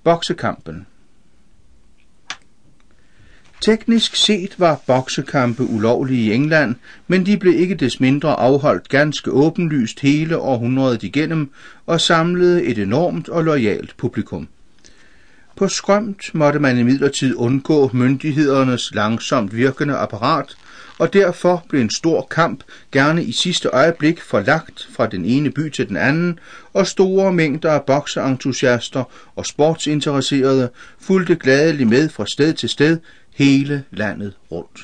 Boksekampen. Teknisk set var boksekampe ulovlige i England, men de blev ikke des mindre afholdt ganske åbenlyst hele århundredet igennem og samlede et enormt og loyalt publikum. På skrømt måtte man imidlertid undgå myndighedernes langsomt virkende apparat, og derfor blev en stor kamp gerne i sidste øjeblik forlagt fra den ene by til den anden, og store mængder af bokseentusiaster og sportsinteresserede fulgte gladeligt med fra sted til sted hele landet rundt.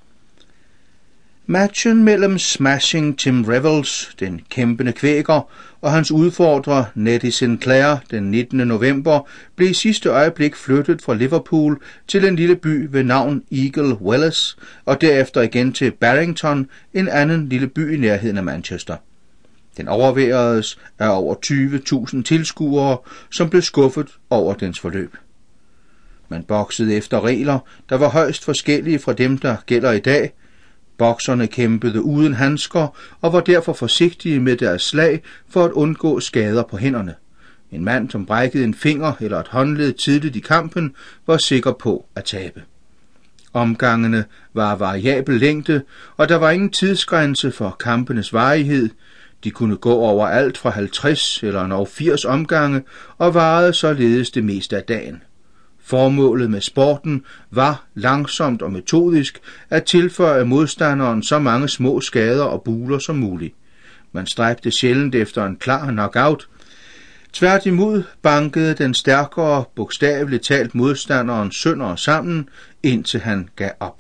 Matchen mellem Smashing Tim Revels, den kæmpende kvæker, og hans udfordrer Nettie Sinclair den 19. november blev i sidste øjeblik flyttet fra Liverpool til en lille by ved navn Eagle Welles, og derefter igen til Barrington, en anden lille by i nærheden af Manchester. Den overværedes af over 20.000 tilskuere, som blev skuffet over dens forløb. Man boksede efter regler, der var højst forskellige fra dem, der gælder i dag. Bokserne kæmpede uden handsker og var derfor forsigtige med deres slag for at undgå skader på hænderne. En mand, som brækkede en finger eller et håndled tidligt i kampen, var sikker på at tabe. Omgangene var af variabel længde, og der var ingen tidsgrænse for kampenes varighed. De kunne gå over alt fra 50 eller endog 80 omgange og varede således det meste af dagen. Formålet med sporten var langsomt og metodisk at tilføje modstanderen så mange små skader og buler som muligt. Man stræbte sjældent efter en klar knockout. Tværtimod bankede den stærkere bogstaveligt talt modstanderen sønder sammen, indtil han gav op.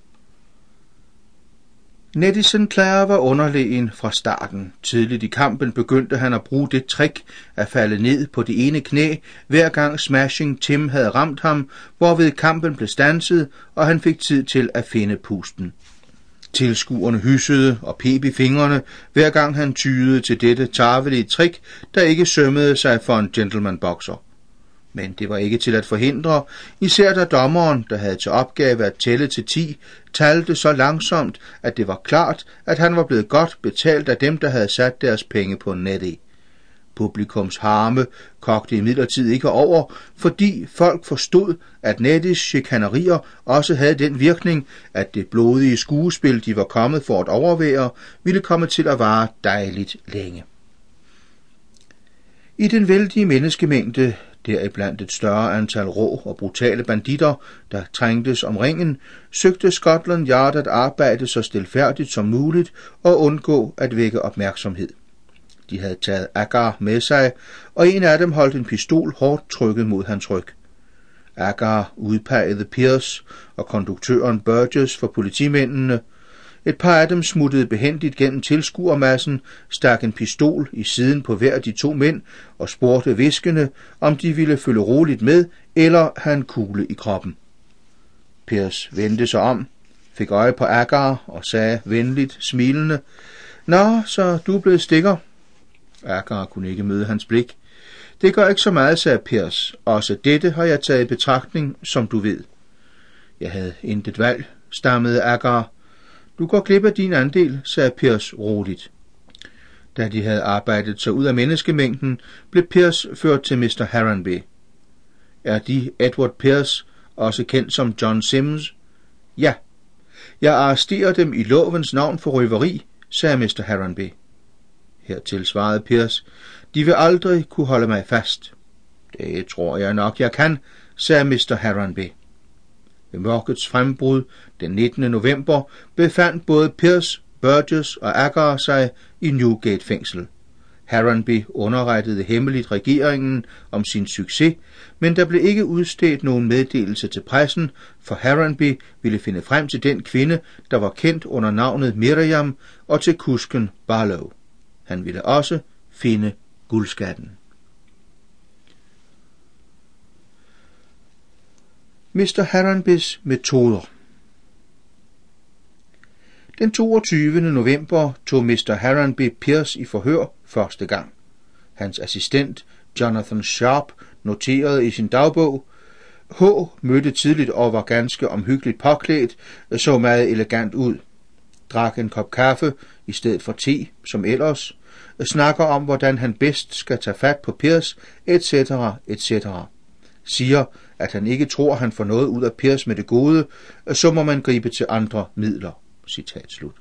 Nettie Sinclair var underlegen fra starten. Tidligt i kampen begyndte han at bruge det trick at falde ned på det ene knæ, hver gang Smashing Tim havde ramt ham, hvorved kampen blev standset, og han fik tid til at finde pusten. Tilskuerne hyssede og peb i fingrene, hver gang han tydede til dette tarvelige trick, der ikke sømmede sig for en gentleman-bokser. Men det var ikke til at forhindre, især da dommeren, der havde til opgave at tælle til 10, talte så langsomt, at det var klart, at han var blevet godt betalt af dem, der havde sat deres penge på Nettie. Publikums harme kogte imidlertid ikke over, fordi folk forstod, at Netties chikanerier også havde den virkning, at det blodige skuespil, de var kommet for at overvære, ville komme til at vare dejligt længe. I den vældige menneskemængde, deriblandt et større antal rå og brutale banditter, der trængtes om ringen, søgte Scotland Yard at arbejde så stilfærdigt som muligt og undgå at vække opmærksomhed. De havde taget Agar med sig, og en af dem holdt en pistol hårdt trykket mod hans ryg. Agar udpegede Pierce og konduktøren Burgess for politimændene. Et par af dem smuttede behændigt gennem tilskuermassen, stak en pistol i siden på hver af de to mænd og spurgte hviskende, om de ville følge roligt med eller have en kugle i kroppen. Pierce vendte sig om, fik øje på Agar og sagde venligt, smilende, "Nå, så du er blevet stikker." Agar kunne ikke møde hans blik. "Det gør ikke så meget," sagde Pierce. "Også dette har jeg taget i betragtning, som du ved." "Jeg havde intet valg," stammede Agar. "Du går glip af din andel," sagde Pierce roligt. Da de havde arbejdet sig ud af menneskemængden, blev Pierce ført til Mr. Harranby. "Er de Edward Pierce, også kendt som John Sims?" "Ja." "Jeg arresterer dem i lovens navn for røveri," sagde Mr. Harranby. Hertil svarede Pierce, "De vil aldrig kunne holde mig fast." "Det tror jeg nok, jeg kan," sagde Mr. Harranby. Ved mørkets frembrud den 19. november befandt både Pierce, Burgess og Agar sig i Newgate-fængsel. Harranby underrettede hemmeligt regeringen om sin succes, men der blev ikke udstedt nogen meddelelse til pressen, for Harranby ville finde frem til den kvinde, der var kendt under navnet Miriam, og til kusken Barlow. Han ville også finde guldskatten. Mr. Harranbys metoder. Den 22. november tog Mr. Harranby Pierce i forhør første gang. Hans assistent, Jonathan Sharp, noterede i sin dagbog, "H. mødte tidligt og var ganske omhyggeligt påklædt, så meget elegant ud. Drak en kop kaffe i stedet for te, som ellers. Snakker om, hvordan han bedst skal tage fat på Pierce, etc., etc. siger, at han ikke tror, han får noget ud af Pierce med det gode, så må man gribe til andre midler. Citat slut.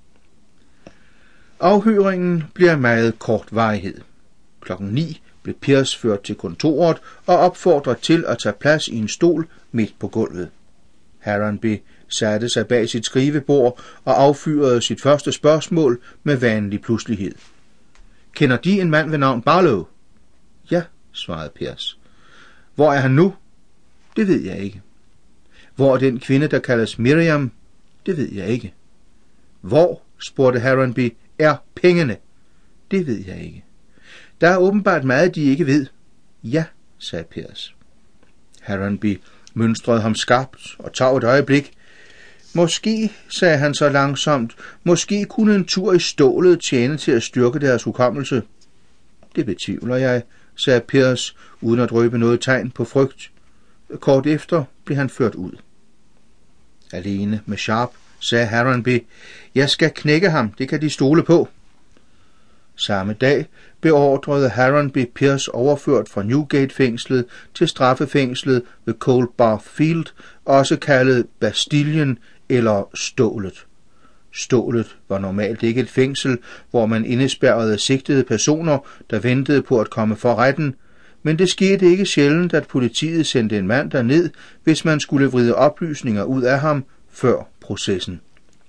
Afhøringen bliver meget kort varighed. 9:00 blev Pierce ført til kontoret og opfordret til at tage plads i en stol midt på gulvet. Harrenby satte sig bag sit skrivebord og affyrede sit første spørgsmål med vanlig pludselighed. Kender De en mand ved navn Barlow? Ja, svarede Pierce. Hvor er han nu? Det ved jeg ikke. Hvor er den kvinde, der kaldes Miriam? Det ved jeg ikke. Hvor, spurgte Harrenby, er pengene? Det ved jeg ikke. Der er åbenbart meget, de ikke ved. Ja, sagde Pierce. Harrenby mønstrede ham skarpt og tog et øjeblik. Måske, sagde han så langsomt, måske kunne en tur i stålet tjene til at styrke deres hukommelse. Det betvivler jeg, sagde Pierce, uden at røbe noget tegn på frygt. Kort efter blev han ført ud. Alene med Sharp, sagde Harrenby, jeg skal knække ham, det kan de stole på. Samme dag beordrede Harrenby Pierce overført fra Newgate-fængslet til straffefængslet ved Cold Bath Field, også kaldet Bastillen eller Stålet. Stålet var normalt ikke et fængsel, hvor man indespærrede sigtede personer, der ventede på at komme for retten, men det skete ikke sjældent, at politiet sendte en mand derned, hvis man skulle vride oplysninger ud af ham før processen.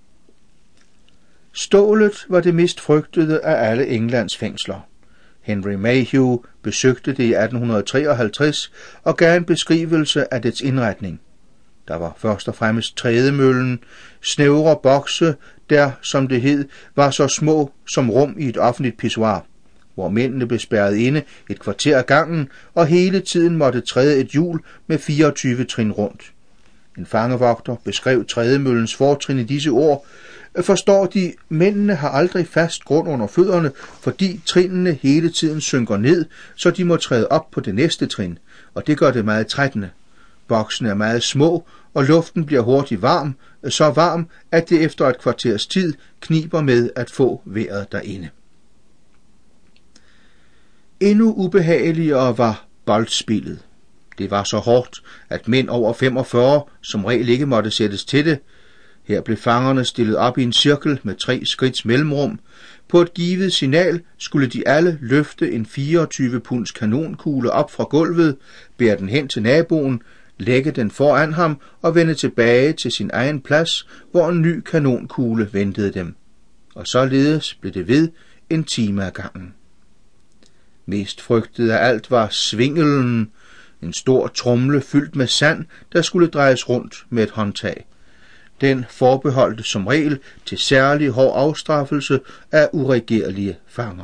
Stålet var det mest frygtede af alle Englands fængsler. Henry Mayhew besøgte det i 1853 og gav en beskrivelse af dets indretning. Der var først og fremmest trædemøllen, snævre bokse, der, som det hed, var så små som rum i et offentligt pissoir, hvor mændene blev spærret inde et kvarter ad gangen og hele tiden måtte træde et hjul med 24 trin rundt. En fangevogter beskrev trædemøllens fortrin i disse ord. Forstår de, mændene har aldrig fast grund under fødderne, fordi trinene hele tiden synker ned, så de må træde op på det næste trin, og det gør det meget trættende. Boksene er meget små, og luften bliver hurtigt varm, så varm, at det efter et kvarters tid kniber med at få vejret derinde. Endnu ubehageligere var boldspillet. Det var så hårdt, at mænd over 45 som regel ikke måtte sættes til det. Her blev fangerne stillet op i en cirkel med 3 skridts mellemrum. På et givet signal skulle de alle løfte en 24 punds kanonkugle op fra gulvet, bære den hen til naboen, lægge den foran ham og vende tilbage til sin egen plads, hvor en ny kanonkugle ventede dem. Og således blev det ved en time ad gangen. Mest frygtet af alt var svingelen, en stor tromle fyldt med sand, der skulle drejes rundt med et håndtag. Den forbeholdte som regel til særlig hård afstraffelse af uregerlige fanger.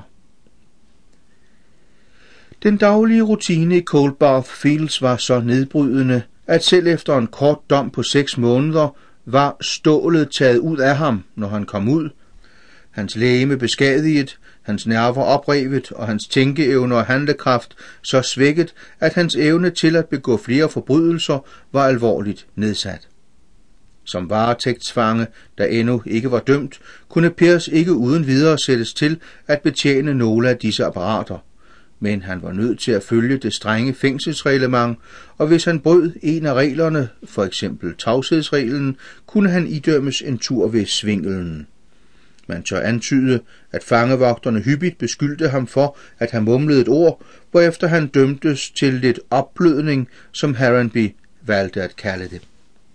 Den daglige rutine i Cold Bath Fields var så nedbrydende, at selv efter en kort dom på 6 måneder var stålet taget ud af ham, når han kom ud. Hans legeme beskadiget, hans nerver oprevet og hans tænkeevne og handlekraft så svækket, at hans evne til at begå flere forbrydelser var alvorligt nedsat. Som varetægtsfange, der endnu ikke var dømt, kunne Pierce ikke uden videre sættes til at betjene nogle af disse apparater. Men han var nødt til at følge det strenge fængselsreglement, og hvis han brød en af reglerne, for eksempel tavshedsreglen, kunne han idømmes en tur ved svingelen. Man tør antyde, at fangevogterne hyppigt beskyldte ham for at have mumlet et ord, hvorefter han dømtes til lidt opblødning, som Harrenby valgte at kalde det.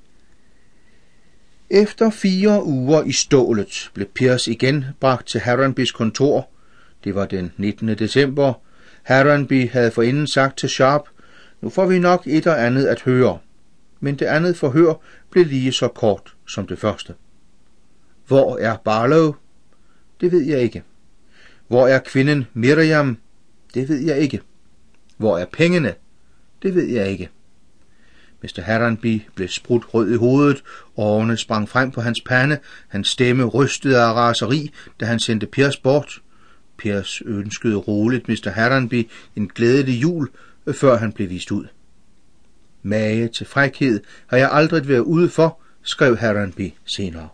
Efter 4 uger i stålet blev Pierce igen bragt til Harrenbys kontor. Det var den 19. december. Harrenby havde forinden sagt til Sharp, nu får vi nok et og andet at høre. Men det andet forhør blev lige så kort som det første. Hvor er Barlow? Det ved jeg ikke. Hvor er kvinden Miriam? Det ved jeg ikke. Hvor er pengene? Det ved jeg ikke. Mr. Harrenby blev sprudt rød i hovedet, årene sprang frem på hans pande, hans stemme rystede af raseri, da han sendte Pierce bort. Pierce ønskede roligt Mr. Harrenby en glædelig jul, før han blev vist ud. Mage til frækhed har jeg aldrig været ude for, skrev Harrenby senere.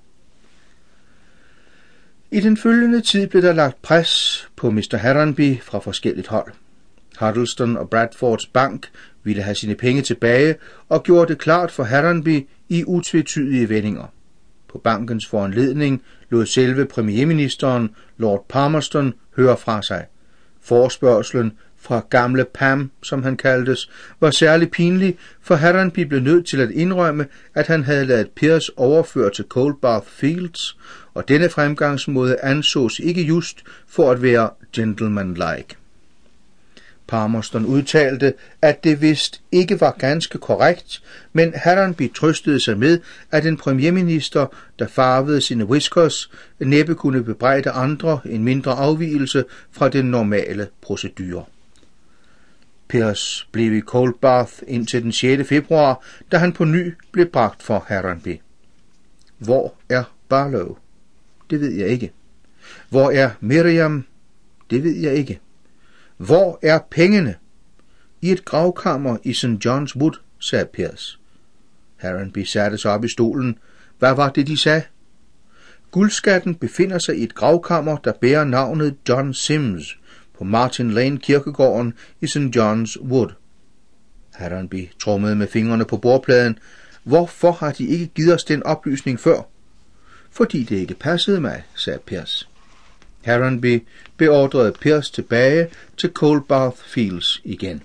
I den følgende tid blev der lagt pres på Mr. Harrenby fra forskelligt hold. Huddleston og Bradfords bank ville have sine penge tilbage og gjorde det klart for Harranby i utvetydige vendinger. På bankens foranledning lod selve premierministeren, Lord Palmerston, høre fra sig. Forespørgslen fra gamle Pam, som han kaldtes, var særlig pinlig, for Harranby blev nødt til at indrømme, at han havde ladet Pearce overføre til Coldbath Fields, og denne fremgangsmåde ansås ikke just for at være gentlemanlike. Palmerston udtalte, at det vist ikke var ganske korrekt, men Harranby trøstede sig med, at en premierminister, der farvede sine whiskers, næppe kunne bebrejde andre en mindre afvigelse fra den normale procedure. Pearce blev i Coldbath indtil den 6. februar, da han på ny blev bragt for Harranby. Hvor er Barlow? Det ved jeg ikke. Hvor er Miriam? Det ved jeg ikke. Hvor er pengene? I et gravkammer i St. John's Wood, sagde Pearce. Harranby satte sig op i stolen. Hvad var det, de sagde? Guldskatten befinder sig i et gravkammer, der bærer navnet John Sims, på Martin Lane kirkegården i St. John's Wood. Harranby trommede med fingrene på bordpladen. Hvorfor har de ikke givet os den oplysning før? Fordi det ikke passede mig, sagde Pearce. Harranby beordrede Pearce tilbage til Coldbath Fields igen.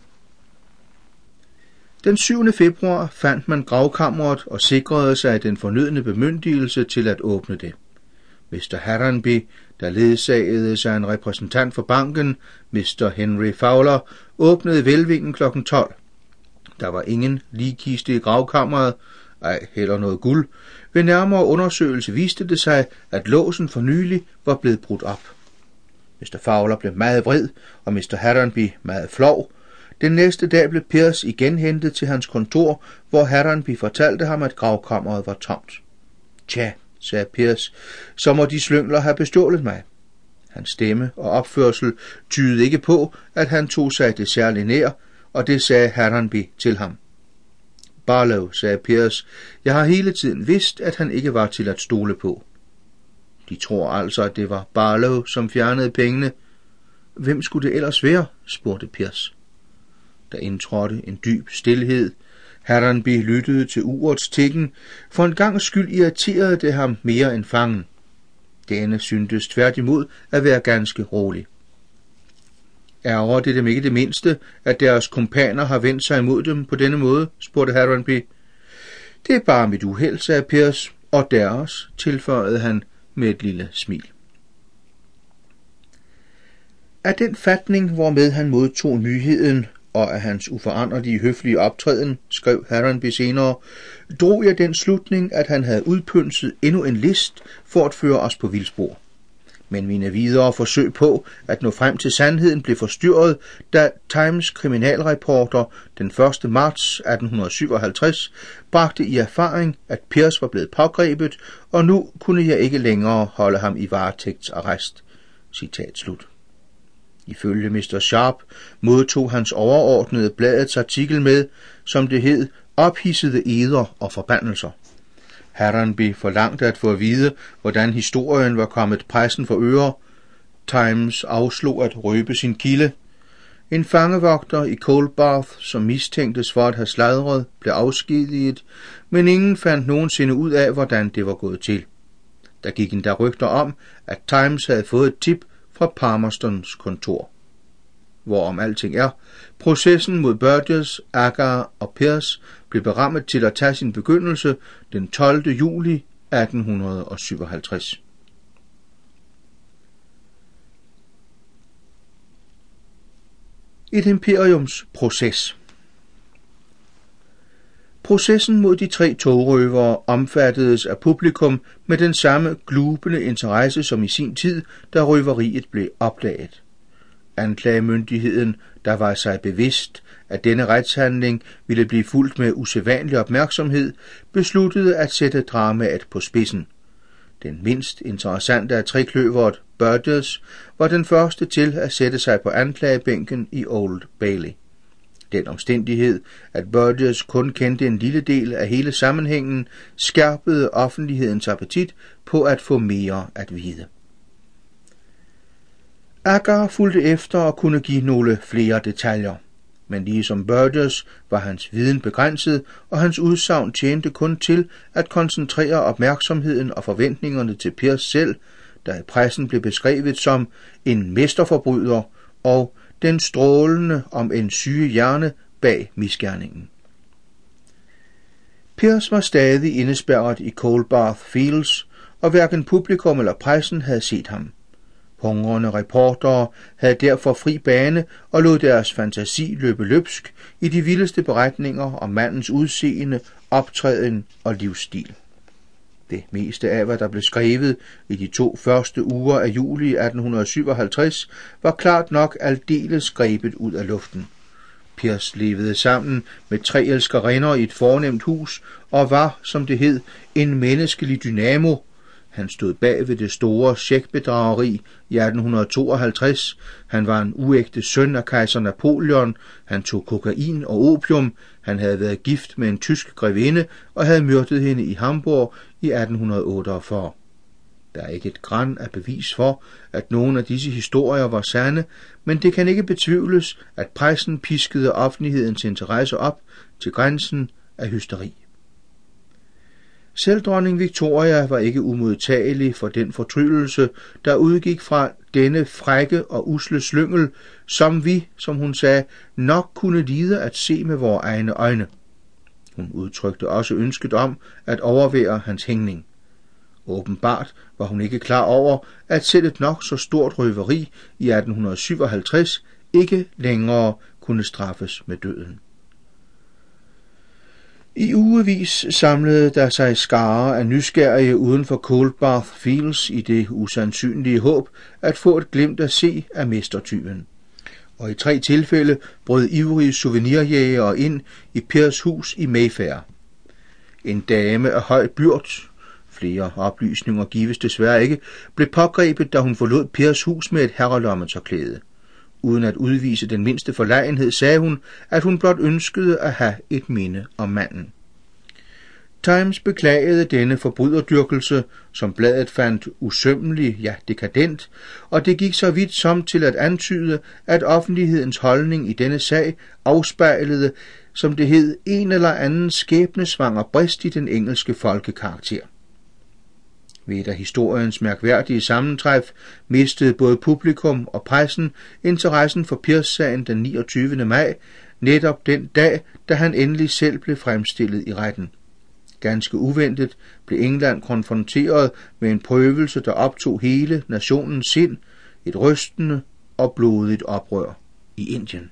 Den 7. februar fandt man gravkammeret og sikrede sig den fornødne bemyndigelse til at åbne det. Mr. Harranby, der ledsagede sig en repræsentant for banken, Mr. Henry Fowler, åbnede hvælvingen kl. 12. Der var ingen ligkiste i gravkammeret, ej heller noget guld. Ved nærmere undersøgelse viste det sig, at låsen for nylig var blevet brudt op. Mr. Fowler blev meget vred, og Mr. Harranby meget flov. Den næste dag blev Pearce igen hentet til hans kontor, hvor Harranby fortalte ham, at gravkammeret var tomt. Tja, sagde Pearce, så må de slyngler have bestjålet mig. Hans stemme og opførsel tydede ikke på, at han tog sig det særligt nær, og det sagde Harranby til ham. Barlow, sagde Pearce, jeg har hele tiden vidst, at han ikke var til at stole på. De tror altså, at det var Barlow, som fjernede pengene. Hvem skulle det ellers være? Spurgte Pearce. Der indtrådte en dyb stilhed. Harranby lyttede til urets tikken. For en gangs skyld irriterede det ham mere end fangen. Denne syntes tværtimod at være ganske rolig. Ærger det dem ikke det mindste, at deres kumpaner har vendt sig imod dem på denne måde, spurgte Harranby. Det er bare mit uheld, sagde Pearce, og deres, tilføjede han med et lille smil. Af den fatning, hvormed han modtog nyheden, og af hans uforanderlige høflige optræden, skrev Harranby senere, drog jeg den slutning, at han havde udpynset endnu en list for at føre os på vildspor. Men mine videre forsøg på at nå frem til sandheden blev forstyrret, da Times kriminalreporter den 1. marts 1857 bragte i erfaring, at Pearce var blevet pågrebet, og nu kunne jeg ikke længere holde ham i varetægtsarrest. Citat slut. Ifølge Mr. Sharp modtog hans overordnede bladets artikel med, som det hed, ophidsede eder og forbandelser. Harranby forlangte at få at vide, hvordan historien var kommet pressen for øre. Times afslog at røbe sin kilde. En fangevogter i Coldbath, som mistænktes for at have sladret, blev afskediget, men ingen fandt nogensinde ud af, hvordan det var gået til. Der gik endda rygter om, at Times havde fået et tip fra Palmerstons kontor. Hvorom alting er, processen mod Burgess, Agar og Pearce blev berammet til at tage sin begyndelse den 12. juli 1857. Et imperiums proces. Processen mod de 3 togrøvere omfattedes af publikum med den samme glubende interesse som i sin tid, da røveriet blev opdaget. Anklagemyndigheden, der var sig bevidst, at denne retshandling ville blive fulgt med usædvanlig opmærksomhed, besluttede at sætte dramaet på spidsen. Den mindst interessante af trekløveret, Burgess, var den første til at sætte sig på anklagebænken i Old Bailey. Den omstændighed, at Burgess kun kendte en lille del af hele sammenhængen, skærpede offentlighedens appetit på at få mere at vide. Agar fulgte efter og kunne give nogle flere detaljer. Men ligesom Burgess var hans viden begrænset, og hans udsagn tjente kun til at koncentrere opmærksomheden og forventningerne til Pierce selv, der i pressen blev beskrevet som en mesterforbryder og den strålende om en syge hjerne bag misgerningen. Pierce var stadig indespærret i Cold Bath Fields, og hverken publikum eller pressen havde set ham. Hungrende reportere havde derfor fri bane og lod deres fantasi løbe løbsk i de vildeste beretninger om mandens udseende, optræden og livsstil. Det meste af, hvad der blev skrevet i de 2 første uger af juli 1857, var klart nok aldeles grebet ud af luften. Pierce levede sammen med 3 elskerinder i et fornemt hus og var, som det hed, en menneskelig dynamo. Han stod bag ved det store checkbedrageri i 1852. Han var en uægte søn af kejser Napoleon. Han tog kokain og opium. Han havde været gift med en tysk grevinde og havde myrdet hende i Hamburg i 1848. Der er ikke et gran af bevis for, at nogle af disse historier var sande, men det kan ikke betvivles, at pressen piskede offentlighedens interesse op til grænsen af hysteri. Selv dronning Victoria var ikke umodtagelig for den fortryllelse, der udgik fra denne frække og usle slyngel, som vi, som hun sagde, nok kunne lide at se med vores egne øjne. Hun udtrykte også ønsket om at overvære hans hængning. Åbenbart var hun ikke klar over, at selv et nok så stort røveri i 1857 ikke længere kunne straffes med døden. I ugevis samlede der sig skarer af nysgerrige uden for Cold Bath Fields i det usandsynlige håb at få et glimt at se af mestertyven. Og i 3 tilfælde brød ivrige souvenirjægere ind i Pierce hus i Mayfair. En dame af høj byrd, flere oplysninger gives desværre ikke, blev pågrebet, da hun forlod Pierce hus med et herrelommetørklæde. Uden at udvise den mindste forlegenhed, sagde hun, at hun blot ønskede at have et minde om manden. Times beklagede denne forbryderdyrkelse, som bladet fandt usømmelig, ja dekadent, og det gik så vidt som til at antyde, at offentlighedens holdning i denne sag afspejlede, som det hed, en eller anden skæbnesvanger brist i den engelske folkekarakter. Ved et af historiens mærkværdige sammentræf mistede både publikum og pressen interessen for Pierce-sagen den 29. maj, netop den dag, da han endelig selv blev fremstillet i retten. Ganske uventet blev England konfronteret med en prøvelse, der optog hele nationens sind, et rystende og blodigt oprør i Indien.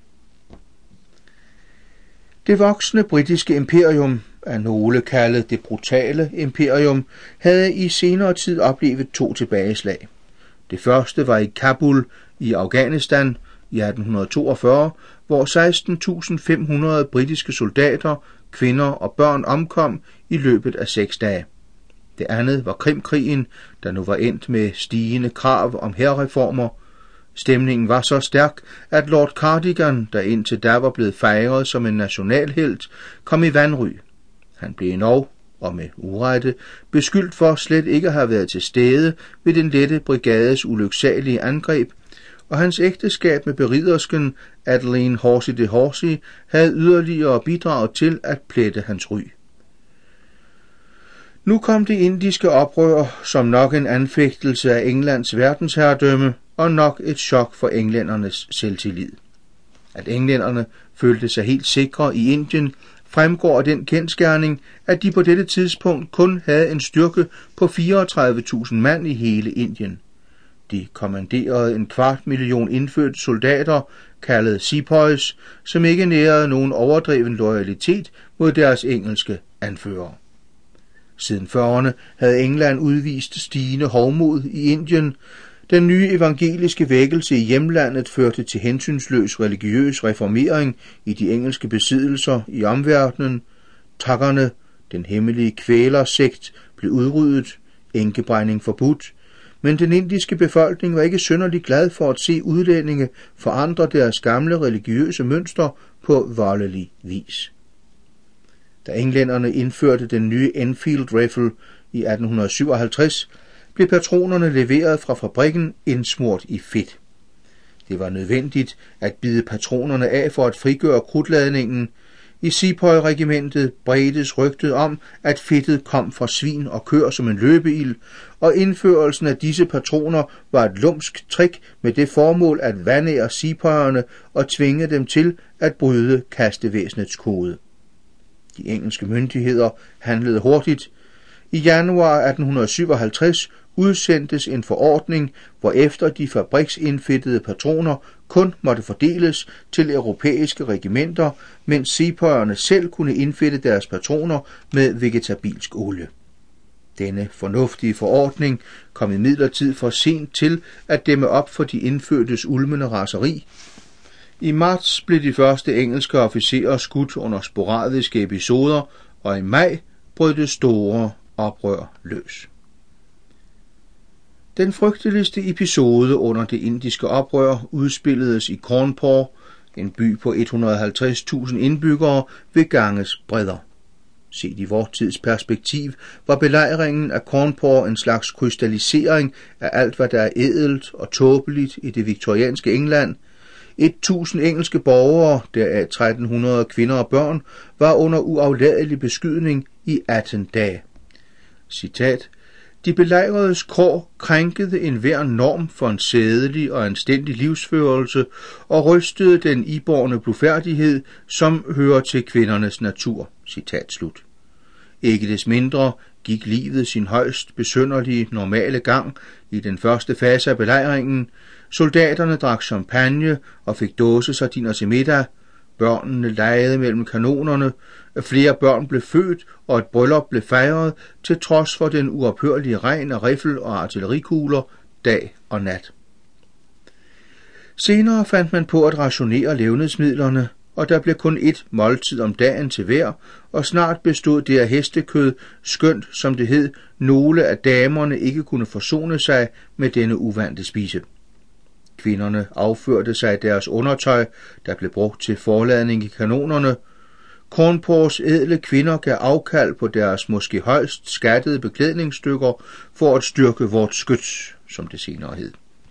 Det voksne britiske imperium, af nogle kaldet det brutale imperium, havde i senere tid oplevet 2 tilbageslag. Det første var i Kabul i Afghanistan i 1842, hvor 16.500 britiske soldater, kvinder og børn omkom i løbet af 6 dage. Det andet var Krimkrigen, der nu var endt med stigende krav om hærreformer. Stemningen var så stærk, at Lord Cardigan, der indtil da var blevet fejret som en nationalhelt, kom i vanry. Han blev endog, og med urette, beskyldt for slet ikke at have været til stede ved den lette brigades ulyksalige angreb, og hans ægteskab med beridersken Adeline Horsey de Horsey havde yderligere bidraget til at plette hans ry. Nu kom det indiske oprør som nok en anfægtelse af Englands verdensherredømme og nok et chok for englændernes selvtillid. At englænderne følte sig helt sikre i Indien, fremgår af den kendsgerning, at de på dette tidspunkt kun havde en styrke på 34.000 mand i hele Indien. De kommanderede 250.000 indfødte soldater, kaldet sepoys, som ikke nærede nogen overdreven loyalitet mod deres engelske anfører. Siden 40'erne havde England udvist stigende hovmod i Indien. Den nye evangeliske vækkelse i hjemlandet førte til hensynsløs religiøs reformering i de engelske besiddelser i omverdenen. Takkerne, den hemmelige kvælersekt, blev udryddet, enkebrænding forbudt, men den indiske befolkning var ikke synderligt glad for at se udlændinge forandre deres gamle religiøse mønster på voldelig vis. Da englænderne indførte den nye Enfield Rifle i 1857, blev patronerne leveret fra fabrikken indsmurt i fedt. Det var nødvendigt at bide patronerne af for at frigøre krudtladningen. I Sepoy-regimentet bredtes rygtet om, at fedtet kom fra svin og køer som en løbeild, og indførelsen af disse patroner var et lumsk trick med det formål at vanære sepoyerne og tvinge dem til at bryde kastevæsenets kode. De engelske myndigheder handlede hurtigt. I januar 1857 udsendtes en forordning, hvorefter de fabriksindfættede patroner kun måtte fordeles til europæiske regimenter, mens sepoyerne selv kunne indfætte deres patroner med vegetabilsk olie. Denne fornuftige forordning kom imidlertid for sent til at dæmme op for de indfødtes ulmende raseri. I marts blev de første engelske officerer skudt under sporadiske episoder, og i maj brød det store oprør løs. Den frygteligste episode under det indiske oprør udspilledes i Cawnpore, en by på 150.000 indbyggere ved Ganges bredder. Set i vor tids perspektiv var belejringen af Cawnpore en slags krystallisering af alt, hvad der er ædelt og tåbeligt i det viktorianske England. 1000 engelske borgere, deraf 1300 kvinder og børn, var under uafladelig beskydning i 18 dage. Citat: De belejredes kår krænkede enhver norm for en sædelig og anstændig livsførelse og rystede den iborne blufærdighed, som hører til kvindernes natur. Citat slut. Ikke des mindre gik livet sin højst besynderlige normale gang i den første fase af belejringen. Soldaterne drak champagne og fik dåsesardiner til middag. Børnene legede mellem kanonerne. Flere børn blev født, og et bryllup blev fejret, til trods for den uophørlige regn af riffel og artillerikugler dag og nat. Senere fandt man på at rationere levnedsmidlerne, og der blev kun ét måltid om dagen til hver, og snart bestod det af hestekød, skønt, som det hed, nogle af damerne ikke kunne forsone sig med denne uvante spise. Kvinderne afførte sig deres undertøj, der blev brugt til forladning i kanonerne. Cawnpores ædle kvinder gav afkald på deres måske højst skattede beklædningsstykker for at styrke vort skyts, som det senere hed.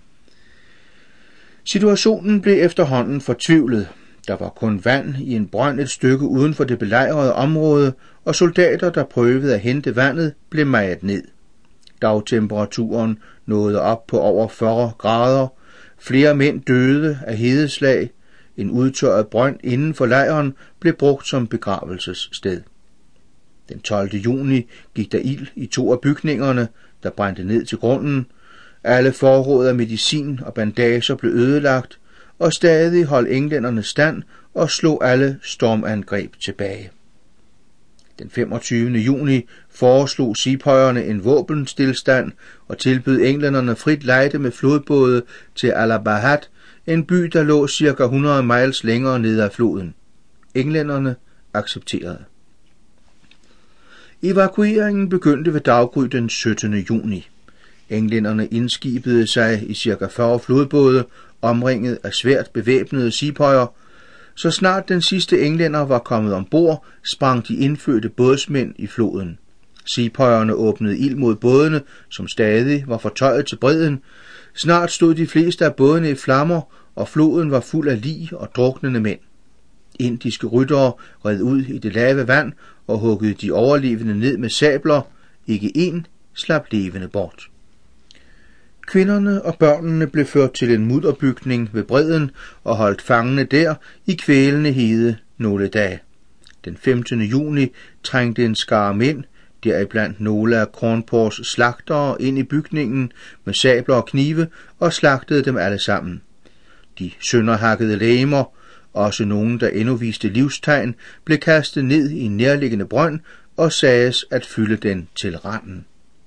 Situationen blev efterhånden fortvivlet. Der var kun vand i en brønd et stykke uden for det belejrede område, og soldater, der prøvede at hente vandet, blev maget ned. Dagtemperaturen nåede op på over 40 grader. Flere mænd døde af hedeslag. En udtørret brønd inden for lejren blev brugt som begravelsessted. Den 12. juni gik der ild i 2 af bygningerne, der brændte ned til grunden. Alle forråd af medicin og bandager blev ødelagt, og stadig holdt englænderne stand og slog alle stormangreb tilbage. Den 25. juni foreslog sepoyerne en våbenstilstand og tilbød englænderne frit lejde med flodbåde til Allahabad, en by, der lå ca. 100 miles længere ned ad floden. Englænderne accepterede. Evakueringen begyndte ved daggry den 17. juni. Englænderne indskibede sig i ca. 40 flodbåde, omringet af svært bevæbnede sepoyer. Så snart den sidste englænder var kommet ombord, sprang de indfødte bådsmænd i floden. Sepoyerne åbnede ild mod bådene, som stadig var fortøjet til bredden. Snart stod de fleste af bådene i flammer, og floden var fuld af lig og druknende mænd. Indiske ryttere red ud i det lave vand og huggede de overlevende ned med sabler. Ikke én slap levende bort. Kvinderne og børnene blev ført til en mudderbygning ved bredden og holdt fangene der i kvælende hede nogle dage. Den 15. juni trængte en skare mænd, deriblandt nogle af Cawnpores slagtere, ind i bygningen med sabler og knive og slagtede dem alle sammen. De sønderhakkede legemer, også nogle, der endnu viste livstegn, blev kastet ned i en nærliggende brønd og sages at fylde den til randen.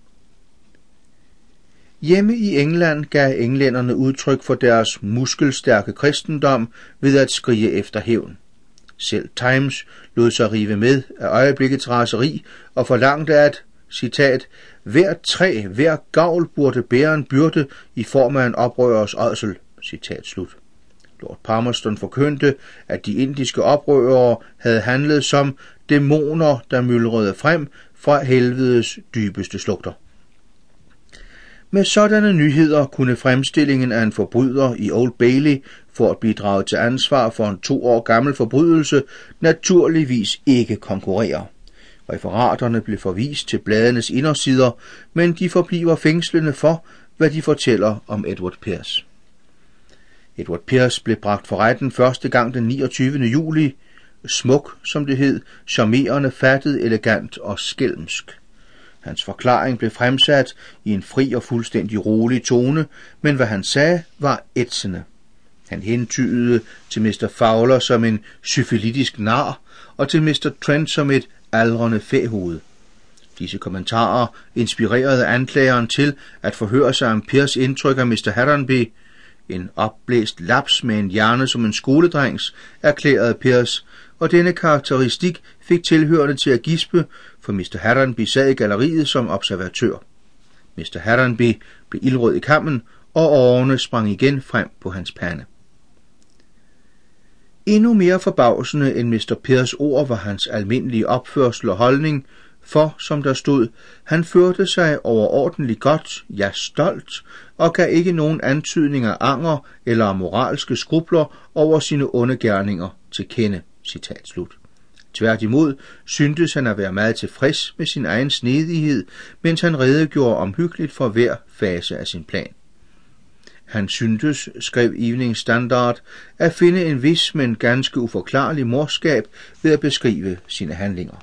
Hjemme i England gav englænderne udtryk for deres muskelstærke kristendom ved at skrige efter hævn. Selv Times lod sig rive med af øjeblikkets raseri og forlangte at, citat, hver træ, hver gavl burde bære en byrde i form af en oprørers ådsel, citat slut. Lord Palmerston forkyndte, at de indiske oprørere havde handlet som dæmoner, der myldrede frem fra helvedes dybeste slugter. Med sådanne nyheder kunne fremstillingen af en forbryder i Old Bailey for at blive draget til ansvar for en 2 år gammel forbrydelse naturligvis ikke konkurrere. Referaterne blev forvist til bladenes indersider, men de forbliver fængslende for, hvad de fortæller om Edward Pierce. Edward Pierce blev bragt for retten første gang den 29. juli, smuk, som det hed, charmerende, fattet, elegant og skælmsk. Hans forklaring blev fremsat i en fri og fuldstændig rolig tone, men hvad han sagde var ætsende. Han hentydede til Mr. Fowler som en syfilitisk nar, og til Mr. Trent som et aldrende fæhoved. Disse kommentarer inspirerede anklageren til at forhøre sig om Pierce indtryk af Mr. Harranby. En opblæst laps med en hjerne som en skoledrengs, erklærede Pierce, og denne karakteristik fik tilhørende til at gispe, for Mr. Harranby sad i galleriet som observatør. Mr. Harranby blev ildrød i kammen, og årene sprang igen frem på hans pande. Endnu mere forbavsende end Mr. Pierce ord var hans almindelige opførsel og holdning, for, som der stod, han førte sig overordentligt godt, ja stolt, og gav ikke nogen antydning af anger eller moralske skrubler over sine onde gerninger til kende. Citat slut. Tværtimod syntes han at være meget tilfreds med sin egen snedighed, mens han redegjorde omhyggeligt for hver fase af sin plan. Han syntes, skrev Evening Standard, at finde en vis, men ganske uforklarlig morskab ved at beskrive sine handlinger.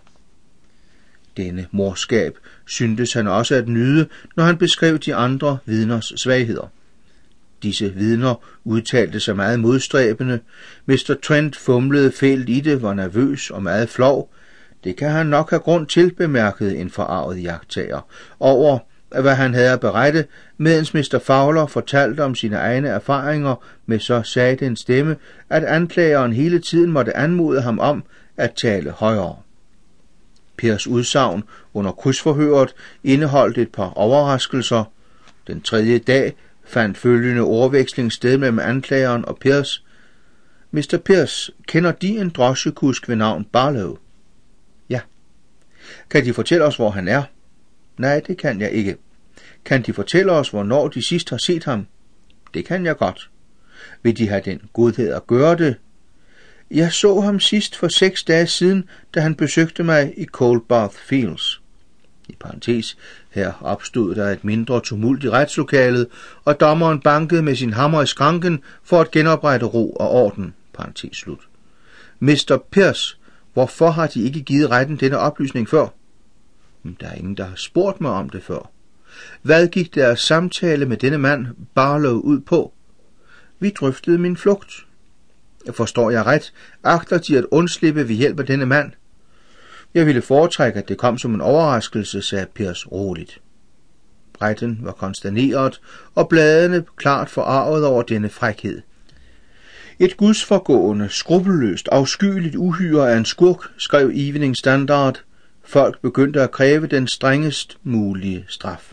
Denne morskab syntes han også at nyde, når han beskrev de andre vidners svagheder. Disse vidner udtalte sig meget modstræbende. Mr. Trent fumlede fælt i det, var nervøs og meget flov. Det kan han nok have grund til, bemærkede en forarvet iagttager, over hvad han havde at berette, mens Mr. Fowler fortalte om sine egne erfaringer med så sagde en stemme, at anklageren hele tiden måtte anmode ham om at tale højere. Pierce udsagn under krydsforhøret indeholdt et par overraskelser. Den 3. dag fandt følgende ordveksling sted mellem anklageren og Pierce. Mr. Pierce, kender De en drosjekusk ved navn Barlow? Ja. Kan De fortælle os, hvor han er? Nej, det kan jeg ikke. Kan De fortælle os, hvornår De sidst har set ham? Det kan jeg godt. Vil De have den godhed at gøre det? Jeg så ham sidst for 6 dage siden, da han besøgte mig i Coldbath Fields. I parentes, her opstod der et mindre tumult i retslokalet, og dommeren bankede med sin hammer i skranken for at genoprette ro og orden. Parentes slut. Mr. Pierce, hvorfor har De ikke givet retten denne oplysning før? Der er ingen, der har spurgt mig om det før. Hvad gik deres samtale med denne mand Barlow ud på? Vi drøftede min flugt. Forstår jeg ret, agter De at undslippe ved hjælp af denne mand? Jeg ville foretrække, at det kom som en overraskelse, sagde Pierce roligt. Retten var konsterneret, og bladene klart forarvet over denne frækhed. Et gudsforgående, skrupelløst, afskyeligt uhyre af en skurk, skrev Evening Standard. Folk begyndte at kræve den strengest mulige straf.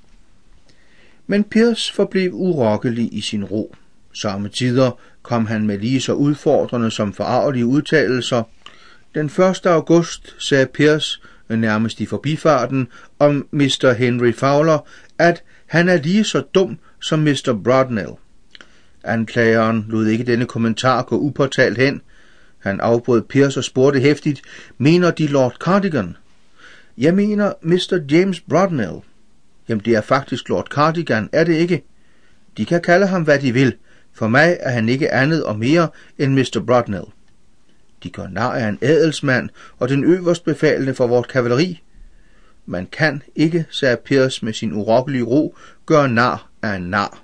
Men Pierce forblev urokkelig i sin ro. Samme tider kom han med lige så udfordrende som forarvelige udtalelser. Den 1. august sagde Pierce, nærmest i forbifarten, om Mr. Henry Fowler, at han er lige så dum som Mr. Broadnell. Anklageren lod ikke denne kommentar gå upåtalt hen. Han afbrød Pierce og spurgte heftigt, mener De Lord Cardigan? Jeg mener Mr. James Broadnell. Jamen det er faktisk Lord Cardigan, er det ikke? De kan kalde ham hvad de vil. For mig er han ikke andet og mere end Mr. Broadnell. De gør nar af en adelsmand og den øverstbefalende for vort kavaleri. Man kan ikke, sagde Pierce med sin urokkelige ro, gøre nar af en nar.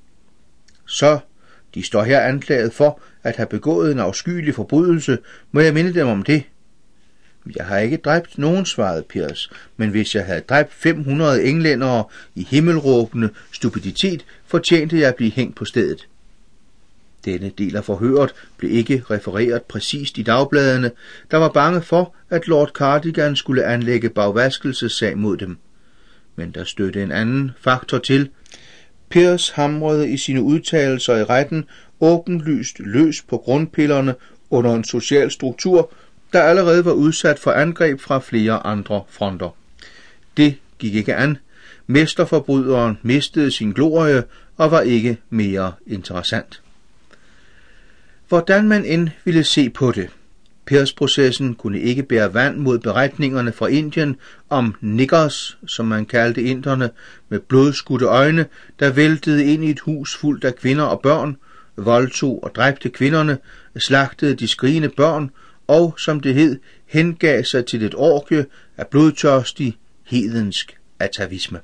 Så, de står her anklaget for at have begået en afskyelig forbrydelse, må jeg minde dem om det. Jeg har ikke dræbt nogen, svarede Pierce, men hvis jeg havde dræbt 500 englændere i himmelråbende stupiditet, fortjente jeg at blive hængt på stedet. Denne del af forhøret blev ikke refereret præcist i dagbladene, der var bange for, at Lord Cardigan skulle anlægge bagvaskelsessag mod dem. Men der stødte en anden faktor til. Pierce hamrede i sine udtalelser i retten åbenlyst løs på grundpillerne under en social struktur, der allerede var udsat for angreb fra flere andre fronter. Det gik ikke an. Mesterforbryderen mistede sin glorie og var ikke mere interessant. Hvordan man end ville se på det, Pierce-processen kunne ikke bære vand mod beretningerne fra Indien om niggers, som man kaldte inderne, med blodskudte øjne, der væltede ind i et hus fuldt af kvinder og børn, voldtog og dræbte kvinderne, slagtede de skrigende børn og, som det hed, hengav sig til et orgie af blodtørstig, hedensk atavisme.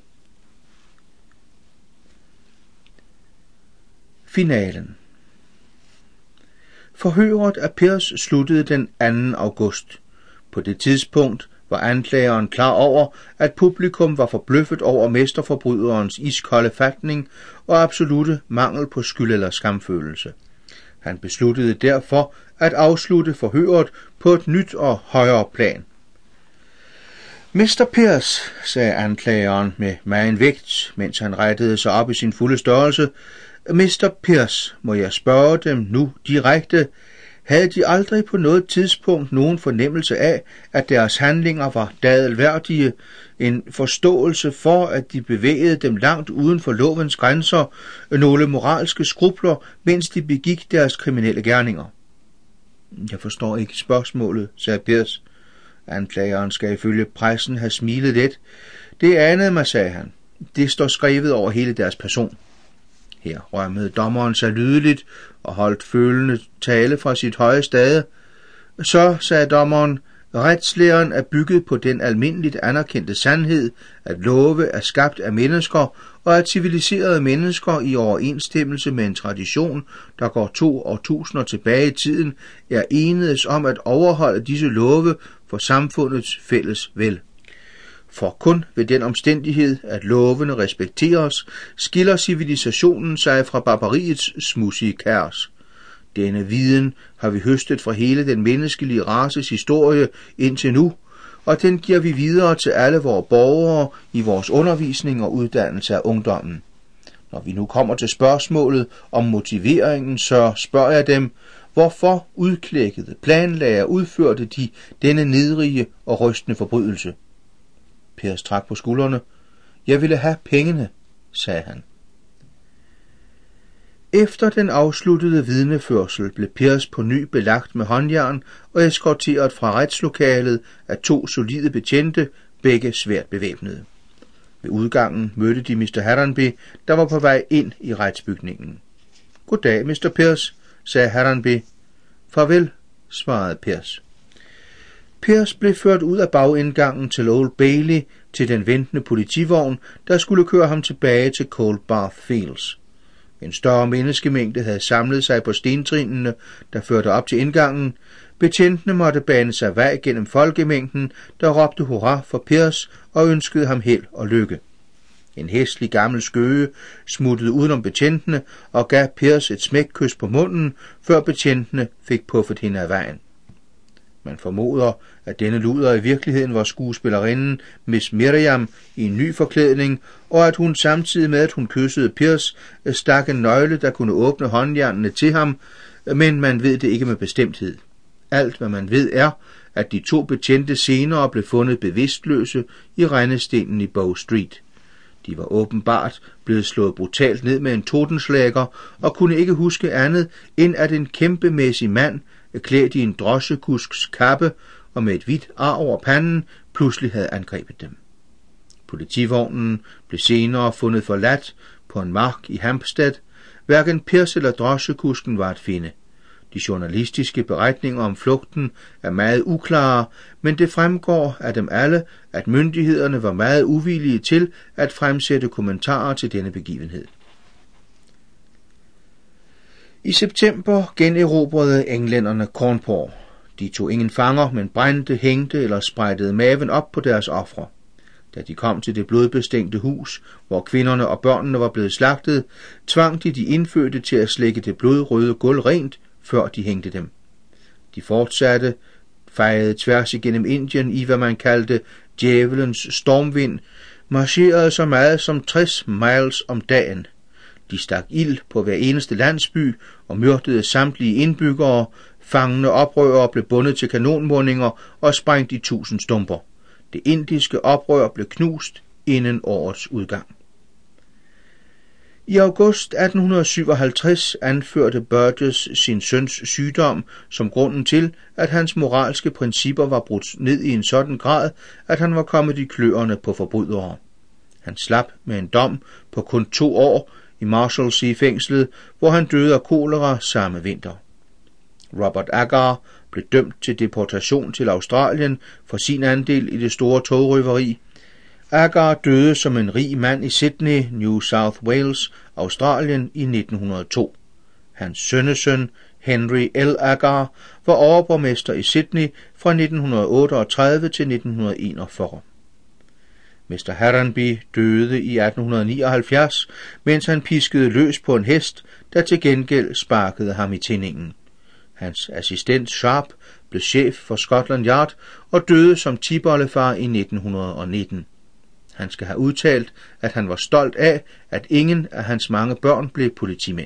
Finalen. Forhøret af Pierce sluttede den 2. august. På det tidspunkt var anklageren klar over, at publikum var forbløffet over mesterforbryderens iskolde fatning og absolute mangel på skyld eller skamfølelse. Han besluttede derfor at afslutte forhøret på et nyt og højere plan. Mr. Pierce, sagde anklageren med megen vægt, mens han rettede sig op i sin fulde størrelse, Mr. Pierce, må jeg spørge dem nu direkte, havde de aldrig på noget tidspunkt nogen fornemmelse af, at deres handlinger var dadelværdige, en forståelse for, at de bevægede dem langt uden for lovens grænser, nogle moralske skrupler, mens de begik deres kriminelle gerninger? Jeg forstår ikke spørgsmålet, sagde Pierce. Anklageren skal ifølge pressen have smilet lidt. Det anede mig, sagde han. Det står skrevet over hele deres person. Her rømmede dommeren sig lydeligt og holdt følende tale fra sit høje stade. Så, sagde dommeren, retslæren er bygget på den almindeligt anerkendte sandhed, at love er skabt af mennesker, og at civiliserede mennesker i overensstemmelse med en tradition, der går 2 årtusinder tilbage i tiden, er enedes om at overholde disse love for samfundets fælles vel. For kun ved den omstændighed, at lovene respekteres, skiller civilisationen sig fra barbariets smudsige kaos. Denne viden har vi høstet fra hele den menneskelige races historie indtil nu, og den giver vi videre til alle vores borgere i vores undervisning og uddannelse af ungdommen. Når vi nu kommer til spørgsmålet om motiveringen, så spørger jeg dem, hvorfor udklækkede, planlagde og udførte de denne nedrige og rystende forbrydelse? Pierce trak på skuldrene. Jeg ville have pengene, sagde han. Efter den afsluttede vidneførsel blev Pierce på ny belagt med håndjern og eskorteret fra retslokalet af 2 solide betjente, begge svært bevæbnede. Ved udgangen mødte de Mr. Harranby, der var på vej ind i retsbygningen. Goddag, Mr. Pierce, sagde Harranby. Farvel, svarede Pierce. Pierce blev ført ud af bagindgangen til Old Bailey til den ventende politivogn, der skulle køre ham tilbage til Cold Bath Fields. En større menneskemængde havde samlet sig på stentrinene, der førte op til indgangen. Betjentene måtte bane sig vej gennem folkemængden, der råbte hurra for Pierce og ønskede ham held og lykke. En hæslig gammel skøge smuttede udenom betjentene og gav Pierce et smækkys på munden, før betjentene fik puffet hende af vejen. Man formoder, at denne luder i virkeligheden var skuespillerinden Miss Miriam i en ny forklædning, og at hun samtidig med, at hun kyssede Pierce, stak en nøgle, der kunne åbne håndjernene til ham, men man ved det ikke med bestemthed. Alt, hvad man ved, er, at de 2 betjente senere blev fundet bevidstløse i rendestenen i Bow Street. De var åbenbart blevet slået brutalt ned med en totenslager og kunne ikke huske andet, end at en kæmpemæssig mand, klædt i en drosjekusks kappe og med et hvidt ar over panden, pludselig havde angrebet dem. Politivognen blev senere fundet forladt på en mark i Hampstead. Hverken Pierce eller drosjekusken var at finde. De journalistiske beretninger om flugten er meget uklare, men det fremgår af dem alle, at myndighederne var meget uvillige til at fremsætte kommentarer til denne begivenhed. I september generobrede englænderne Cawnpore. De tog ingen fanger, men brændte, hængte eller sprættede maven op på deres ofre. Da de kom til det blodbestængte hus, hvor kvinderne og børnene var blevet slagtet, tvang de indfødte til at slække det blodrøde gulv rent, før de hængte dem. De fortsatte, fejede tværs igennem Indien i, hvad man kaldte djævelens stormvind, marcherede så meget som 60 miles om dagen. De stak ild på hver eneste landsby og myrdede samtlige indbyggere. Fangende oprørere blev bundet til kanonmundinger og sprængt i 1000 stumper. Det indiske oprør blev knust inden årets udgang. I august 1857 anførte Burgess sin søns sygdom som grunden til, at hans moralske principper var brudt ned i en sådan grad, at han var kommet i kløerne på forbrydere. Han slap med en dom på kun 2 år i Marshalsea-fængslet, hvor han døde af kolera samme vinter. Robert Agar blev dømt til deportation til Australien for sin andel i det store togrøveri. Agar døde som en rig mand i Sydney, New South Wales, Australien i 1902. Hans sønnesøn, Henry L. Agar, var overborgmester i Sydney fra 1938 til 1941. Mr. Harranby døde i 1879, mens han piskede løs på en hest, der til gengæld sparkede ham i tinningen. Hans assistent Sharp blev chef for Scotland Yard og døde som tipoldefar i 1919. Han skal have udtalt, at han var stolt af, at ingen af hans mange børn blev politimænd.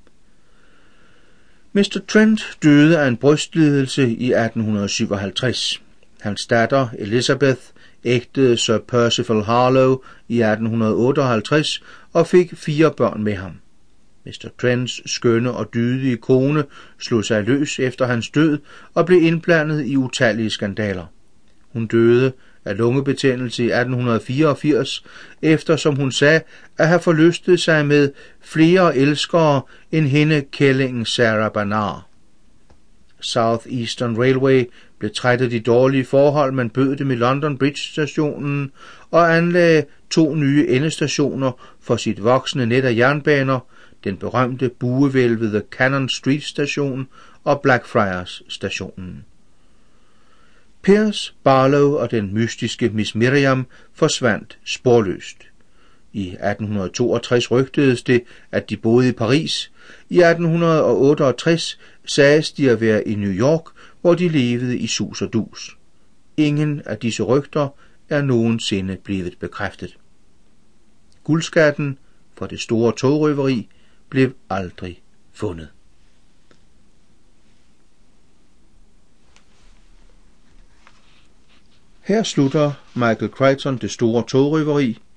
Mr. Trent døde af en brystlidelse i 1857. Hans datter Elizabeth ægtede Sir Percival Harlow i 1858 og fik 4 børn med ham. Mr. Trents skønne og dydige kone slog sig løs efter hans død og blev indblandet i utallige skandaler. Hun døde af lungebetændelse i 1884, eftersom hun sagde at have forlystet sig med flere elskere end hende kællingen Sarah Barnard. South Eastern Railway blev træt af de dårlige forhold, man bød dem i London Bridge-stationen, og anlagde 2 nye endestationer for sit voksende net af jernbaner, den berømte buevælvede Cannon Street station og Blackfriars stationen. Pierce, Barlow og den mystiske Miss Miriam forsvandt sporløst. I 1862 rygtedes det, at de boede i Paris. I 1868 sagdes de at være i New York, hvor de levede i sus og dus. Ingen af disse rygter er nogensinde blevet bekræftet. Guldskatten for det store togrøveri blev aldrig fundet. Her slutter Michael Crichton Det store togrøveri,